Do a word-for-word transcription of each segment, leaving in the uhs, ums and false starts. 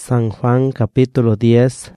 San Juan capítulo diez.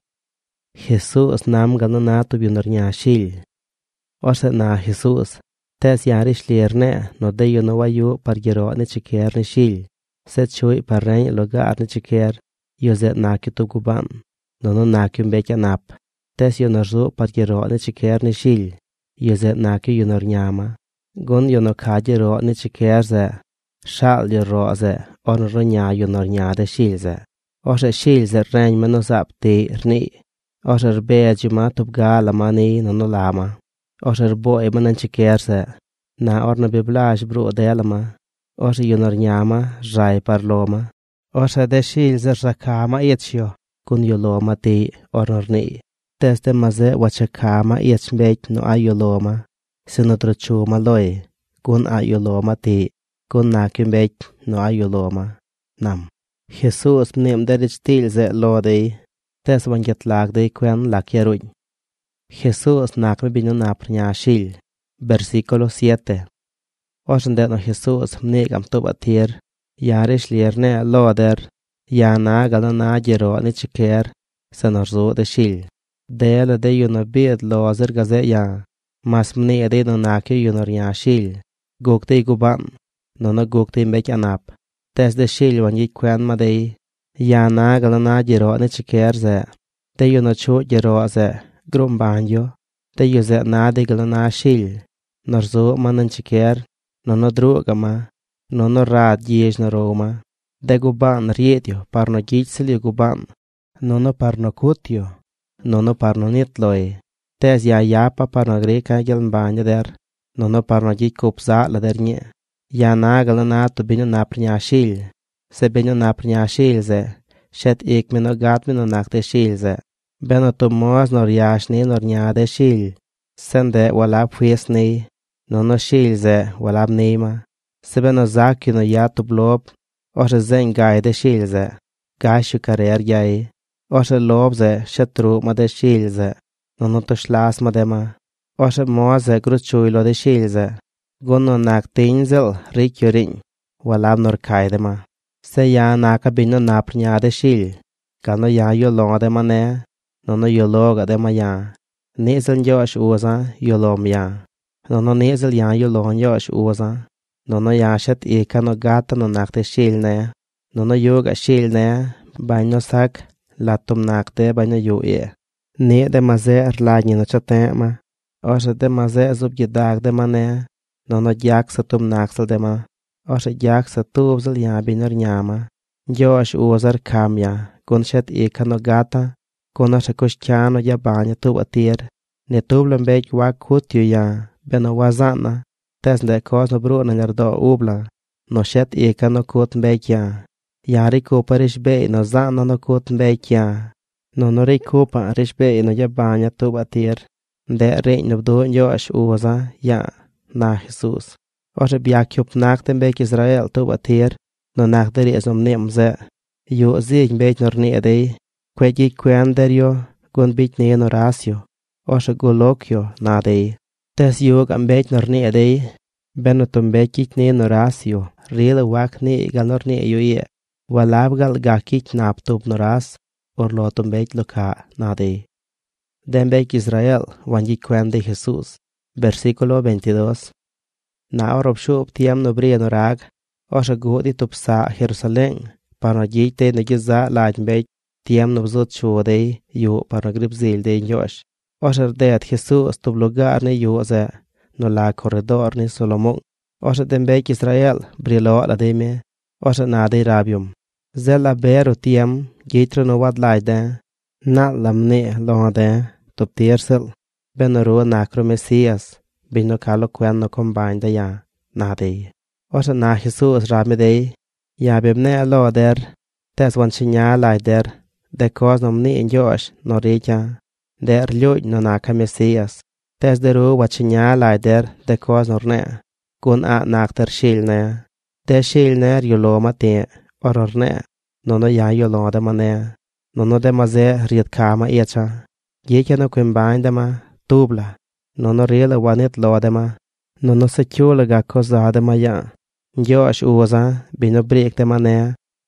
Jesús nam ganana tu binarnya shil. Ose na Jesús. Tes yarish lierne no de yo no wayu par gero ne chiker ne shil. Set chui par rein logar ne chiker. Yo zet na kitu guban. No no na kyum beka nap. Tes yo narzo par gero ne chiker ne shil. Yo zet na ki yo narnyama. Gun yo no kaje ro ne chiker ze. Shal yo ro ze. On ro nya yo narnya de shil ze. Ose shil ze rein meno zap te rni. Ose rbe juma tup gala mani no no lama. Ose rbo e manan chiker ze. Na orna biblaj bro delama. Ose yo narnyama rai par loma. Ose de shil ze rakama etchio. Kun yo loma te orna rni. Tes de maze wachakama etchmbek no ayo loma. Sinodro chuma loy. Kun ayo loma te. Kun nakimbek no ayo loma. Nam. Jesús mnem derich til ze lodei. Tes wanget lag de quen lak yaruñ. Jesús nak me bino naprnya shil. Versículo siete. Oshende no Jesús mnegam tobatir. Yarish lierne loder. Yana galana jero ni chiker. Sanorzo de shil. Del de yuno bid lozer gaze ya. Mas mne de no nake yunor shil. Gokte guban. Nono gokte mek anap. Tes de shil wan yik quen ma de. Yana galana jero ni chiker ze. De yuno chu jero ze. Grum banjo. De yu ze na de galana shil. Norzo manan chiker. Nono drugama. Nono rad jej na roma. De guban rietio parno gitsilio guban. Nono parno kutio. Nono parno nitloi. Tes ya yapa parno greka geln banja der. Nono parno git kupza la der nye. Ya na galana tu bino naprnya shil. Se bino naprnya shil ze. Shet ik mino gat mino nakte shil ze. Beno tu moz nor yashni nor nyade shil. Sende walab fwiesni. Nono shil ze walab nima. Se beno zaki no ya tu blob. Ose zen gai de shil ze. Gai shu karer gai. Ose lob ze shetru ma de shil ze. Nono tu shlas ma de ma. Ose moz ze gruchuilo de shil ze. Gono nak tinzel rik yurin. Walab nor kai de ma. Se ya naka bino naprnya de shil. Kano ya yo lo de ma ne. Nono yo loga de ma ya. Nezel yosh uza yo lom ya. Nono nezel ya yo lon yosh uza. Nono ya shet eka no gata no nakte shil ne. Nono yoga shil ne. Baino sak latum nakte baino yo e. Ne de maze erlagni no chate ma. Ose de maze zub yedag de ma ne. Nono jak sa tum naksel de ma. Ose jak sa tubzel ya binor nyama. Yosh uzar kam ya. Gun shet eka no gata. Kun ose kushkiano ya banya tubatir. Ne tublen bek wak kutyo ya. Beno wazana. Tes de kos no bro na nerdo ubla. No shet eka no kut bek ya. Yari kupa rish be no zana no kut bek ya. No no ri kupa rish be no ya banya tubatir. De rein no bdo yosh uza ya. Na Jesús. Ose biakyup nakten bek Israel tubatir. No nakderi esom nemze. Yo zig bek nor needei. Kwegi quen derio. Gun bit ne no rasio. Ose golokyo na dei. Tes yog am bek nor needei. Beno tum bekik ne no rasio. Rele wak ne gal nor ne yo ye. Walab gal gakik nap tub no ras. Orlo tum bek loka na dei. Den bek Israel wangi quen de Jesús. Versículo veintidós. Na orob shub tiem no brie no rag. Ose godi tup sa Jerusalén. Parno jite no giza lajn bek. Tiem no bzut shuodei. Yo parno grip zil de yosh. Ose rdet Jesús tup lugar ne yo ze. No la corredor ni Solomon. Ose den bek Israel brilo la de me. Ose na de rabium. Zela beru tiem. Gitro no wad lajde. Na lamne londe. Tup tiersel. Benoro nakro Mesias. Bino kalo quen no combine da ya. Na de. Ose na Jesús rame de. Ya bibne alo der. Tes wan chinya lai der. De kos nom ni in yosh no reja. Der ljuj no naka Mesias. Tes deru wa chinya lai der. De kos nor ne. Kun a nakter shil ne. De shil ne yoloma te. Oror ne. Nono ya yoloma de ma ne. Nono de maze riet kama echa. Yeke no combine de ma. Tubla. Nono rele wanit lo de ma. Nono se chula ga koza de ma ya. Yosh uza. Bino break de ma ne.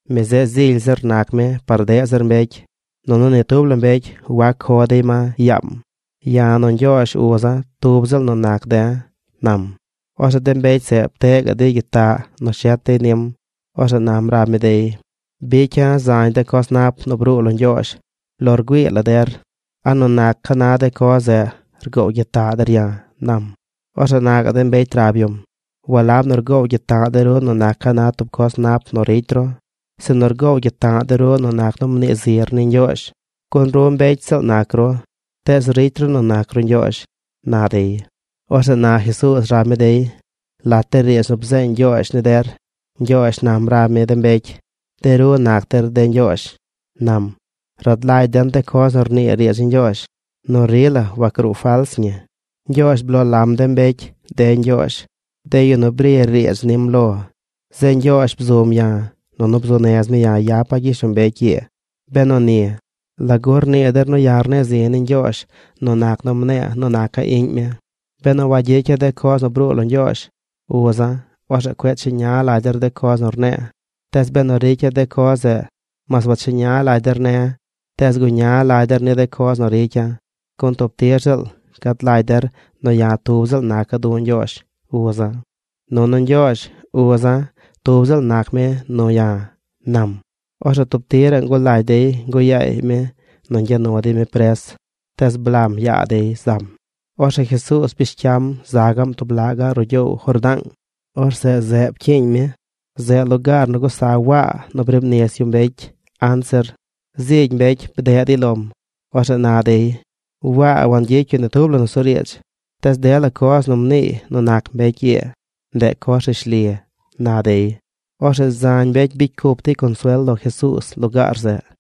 Me ze zil zer nak me parde zer bech. Non ne tublen bech wa khode ma yam. Ya non Josh uza tubzel non nak de nam. Osa den bech se teg ade gita no shete nim. Osa nam ra me de. Becha zain de kos nap no brulon Josh. Lor gwi la der. Anon nak kana de koze rgo gita der ya nam. Osa nak den bech trabium. Walab nor go gita der no nak kana tup kos nap no retro. Se nor go gita der no nak no mne zir nin Josh. Kon rom bech sel nakro. Tes retro no nakro Josh. Na de. Osa na Jesus ra me de. La teries no bzen Josh ne der. Josh nam ra me den bech. Deru nak ter den Josh. Nam. Rad lai den te kos nor ne ries in Josh. No rela wakru fals nye. Josh blo lam den bech. Den Josh. De yo no bre ries nim lo. Zen Josh bzom ya. No no bzonez me ya ya pa gishon bech ye. Beno ne. La gor ne der no yarne zin in Josh. No nak no mne no naka ink me. Beno wajeke de kos no brulon Josh. Uza. Osa kwet sinya la der de kos nor ne. Tes beno rike de kos e. Mas wat sinya la der ne. Tes gunya la der ne de kos no rike. Kon top teersel. Kat la der no ya tubzel naka doen Josh. Uza. No non Josh. Uza. Tubzel nak me no ya. Nam. Osa top teer en go la de go ya me. Non ya no de me pres. Tes blam ya de zam. Osa Jesus pischam zagam to blaga rojo hordang. Orse zeb king me. Ze lugar no go sa wa no bremnes yum bech. Answer. Zig bech bede di lom. Osa na de. Wa wan jek in tublo no soriech. Tes de la kos no mne no nak bech ye. De kos shlie. Na de. Osa zan bech big kopte consuelo Jesus lugar ze.